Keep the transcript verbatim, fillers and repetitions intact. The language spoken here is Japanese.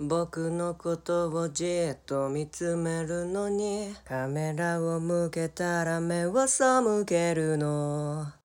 僕のことをじっと見つめるのにカメラを向けたら目を背けるの